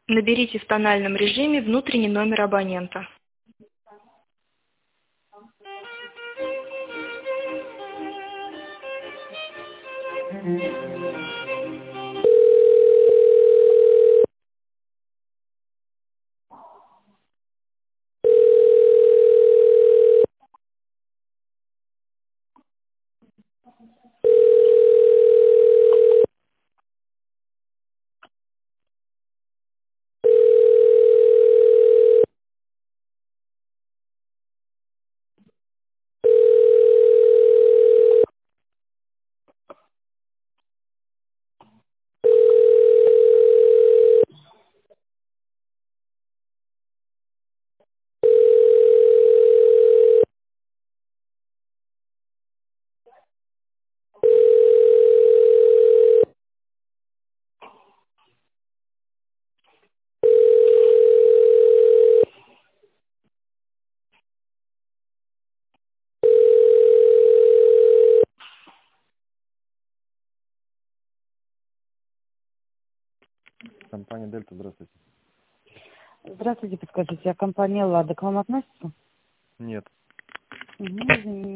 Наберите в тональном режиме внутренний номер абонента. Компания Дельта, здравствуйте. Здравствуйте, подскажите, а компания «Лада» к вам относится? Нет. Угу,